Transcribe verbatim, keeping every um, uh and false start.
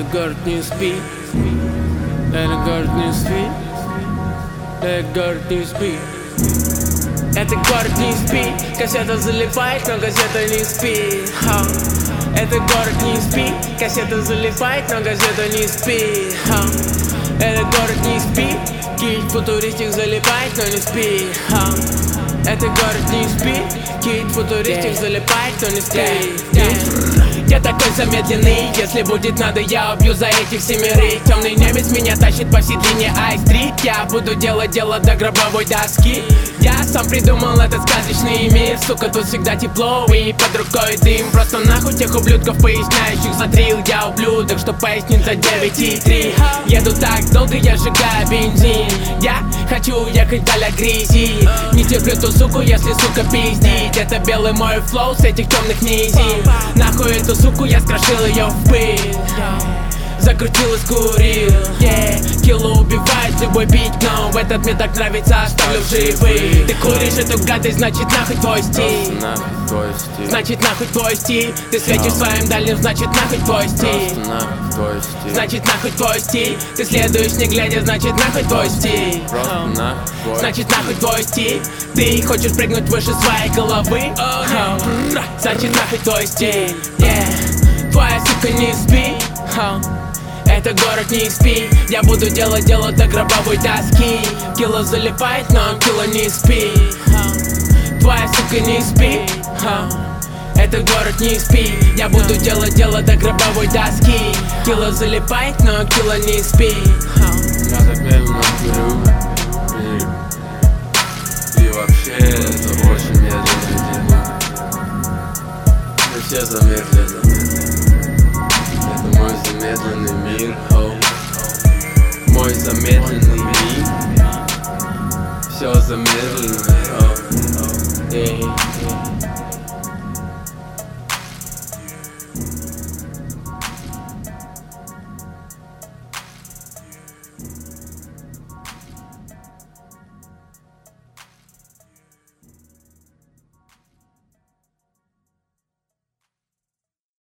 Этот город не спит, этот город не спит, этот город не спит. Этот город не спит, кассета залипает, но газета не спит. Ха. Этот город не спит, кассета залипает, но газета не спит. Ха. Этот город не спит, кит футуристик залипает, но не спит. Ха. Этот город не спит, кит футуристик залипает, но не спит. Yeah. Я такой замедленный, если будет надо, я убью за этих семерых. Темный немец меня тащит по всей длине Ай-стрит. Я буду делать дело до гробовой доски. Я сам придумал этот сказочный мир. Сука, тут всегда тепло и под рукой дым. Просто нахуй тех ублюдков, поясняющих затрил. Я ублюдок, что пояснит за девять и три. Еду так долго, я сжигаю бензин. Я хочу ехать вдаль от грязи. Не терплю ту суку, если сука пиздит. Это белый мой флоу с этих темных низин. Нахуй эту суку, я скрошил ее в пыль. Закрутил и скурил, yeah. Килло убивает любой бит, но в этот мне так нравится, оставлю в живых. Ты куришь эту гадость, значит нахуй твой стиль. Значит нахуй твой стиль. Ты светишь своим дальним, значит нахуй твой стиль. Значит нахуй твой стиль. Ты следуешь не глядя, значит нахуй твой стиль. Значит нахуй твой стиль. Ты хочешь прыгнуть выше своей головы, значит нахуй твой стиль, yeah. Твоя сука не спит, это город не спит. Я буду делать дело до гробовой доски. Килло залипает, но килло не спит. Твоя сука не спит, это город не спит. Я буду делать дело до гробовой доски. Килло залипает, но килло не спит. Я так медленно курю, и вообще это очень медленный день. Мы все замедлены. Это мой замедленный мир, oh. Мой замедленный мир. Все замедленно, oh. Yeah.